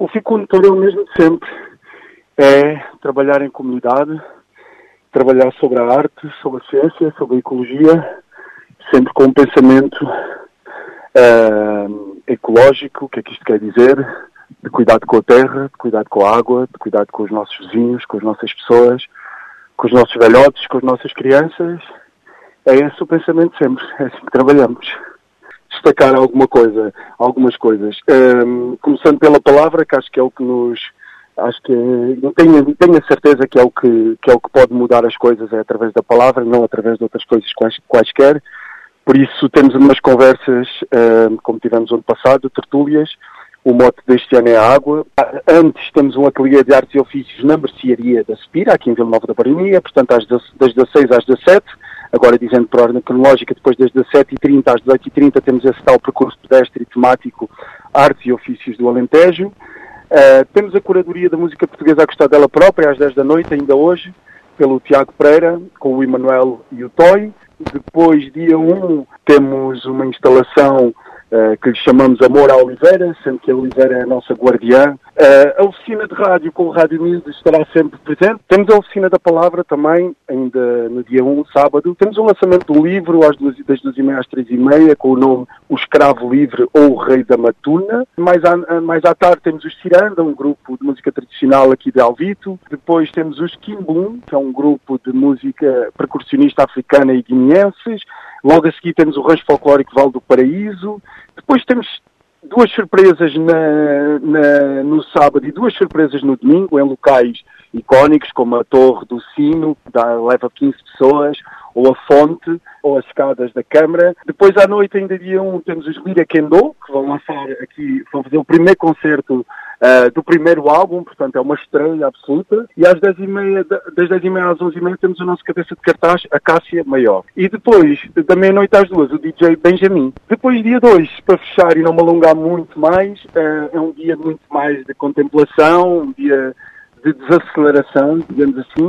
O fio condutor é o mesmo de sempre. É trabalhar em comunidade, trabalhar sobre a arte, sobre a ciência, sobre a ecologia, sempre com um pensamento ecológico, o que é que isto quer dizer? De cuidado com a terra, de cuidado com a água, de cuidado com os nossos vizinhos, com as nossas pessoas, com os nossos velhotes, com as nossas crianças. É esse o pensamento sempre, é assim que trabalhamos. Destacar algumas coisas. Começando pela palavra, que acho que é o que nos... tenho a certeza que é o que pode mudar as coisas, é através da palavra, não através de outras coisas quaisquer. Por isso temos umas conversas, como tivemos ano passado, tertúlias. O mote deste ano é a água. Antes temos um ateliê de artes e ofícios na mercearia da Sepira, aqui em Vila Nova da Baronia, portanto das 16 às 17. Agora dizendo por ordem cronológica, depois das 17h30 às 18h30 temos esse tal percurso pedestre temático Artes e Ofícios do Alentejo. Temos a curadoria da música portuguesa a gostar dela própria, às 10 da noite, ainda hoje, pelo Tiago Pereira, com o Emanuel e o Toy. Depois, dia 1, temos uma instalação que lhe chamamos Amor à Oliveira, sendo que a Oliveira é a nossa guardiã. A oficina de rádio com o Rádio News estará sempre presente. Temos a oficina da palavra também, ainda no dia 1, sábado. Temos o lançamento do livro das 2h30 às 3h30, com o nome O Escravo Livre ou O Rei da Matuna. Mais à tarde temos os Ciranda, um grupo de música tradicional aqui de Alvito. Depois temos os Kimbum, que é um grupo de música percussionista africana e guineenses. Logo a seguir temos o Rancho Folclórico Vale do Paraíso. Depois temos duas surpresas no sábado e duas surpresas no domingo, em locais icónicos, como a Torre do Sino, que leva 15 pessoas, ou a Fonte, ou as Escadas da Câmara. Depois à noite, ainda dia 1, temos os Lira Kendo, que vão fazer o primeiro concerto do primeiro álbum, portanto é uma estreia absoluta. E às 10h30, das 10h30 às 11h30 temos o nosso cabeça de cartaz, a Cássia Maior. E depois, da meia-noite às 2h, o DJ Benjamin. Depois dia 2, para fechar e não me alongar muito mais, é um dia muito mais de contemplação, um dia de desaceleração, digamos assim.